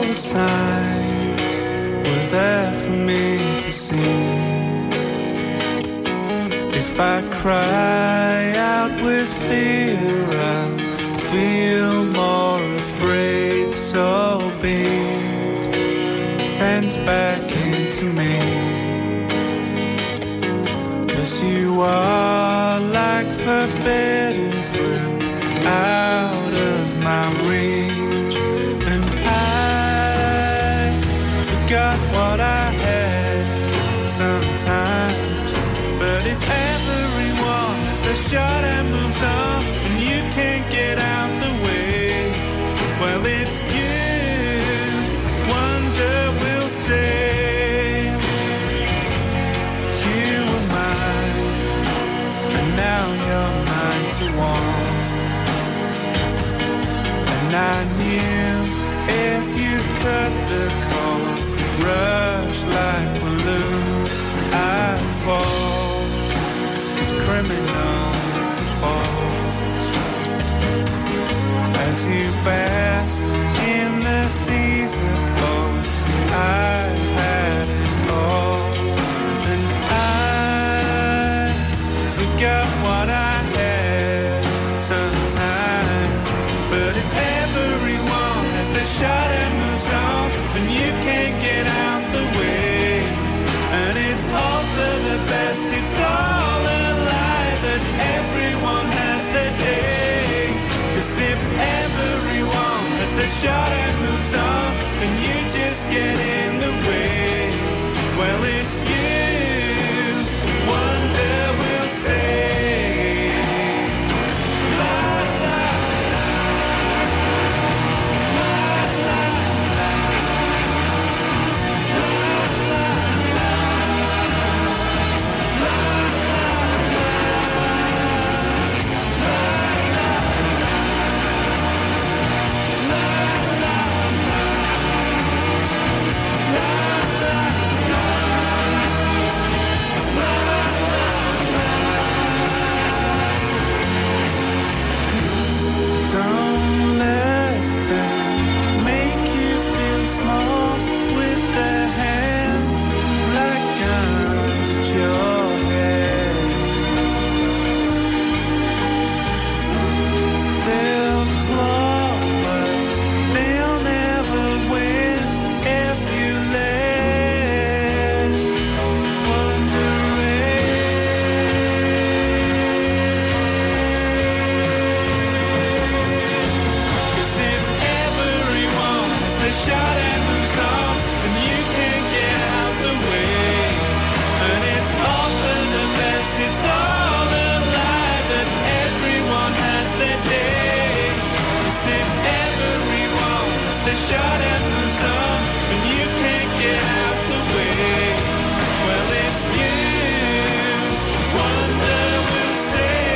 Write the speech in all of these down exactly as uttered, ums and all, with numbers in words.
the signs were there for me to see. If I cry out with fear, I'll feel more afraid. So be it sent back into me. 'Cause you are like forbidden fruit out of my reach. And I forgot what I had sometimes. But if everyone has the shot and moves on, and you can't get out the way, well, it's you, wonder will say. You were mine, and now you're mine to want. And I knew if you cut the cord, rush like balloons, I'd fall. It's criminal to fall. As you bask in the seas of boats, I had it all. And I forgot what I had sometimes. But if everyone has the shot and moves on, then you can't get out the way. And it's all for the best, it's all a lie that everyone has their day. 'Cause if everyone has the shot and moves on, then you just get in the way. Well, it's you, wonder will say. La, la, don't let them make you feel small with their hands like guns at your head. They'll claw, but they'll never win if you let wonder Cause if everyone has the shot and moves on, and you can't get out the way, and it's all for the best, it's all a lie that everyone has their day. 'Cause if everyone has the shot and moves on, and you can't get out the way, well, it's you, wonder will say.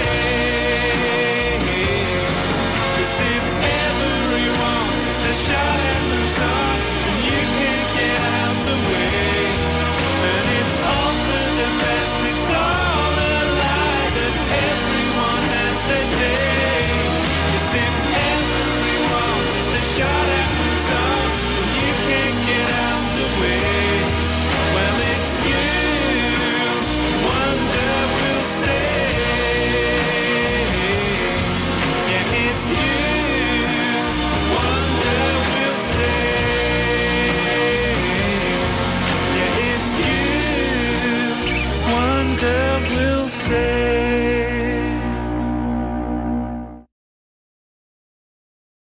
'Cause if everyone has the shot and moves on, and you can't get out the way, and it's all for the best, it's all a lie that everyone has their day. 'Cause if everyone has the shot and moves on, and you can't get out the way, well, it's you, wonder will say. Yeah, it's you, wonder will say. Yeah, it's you, wonder will say.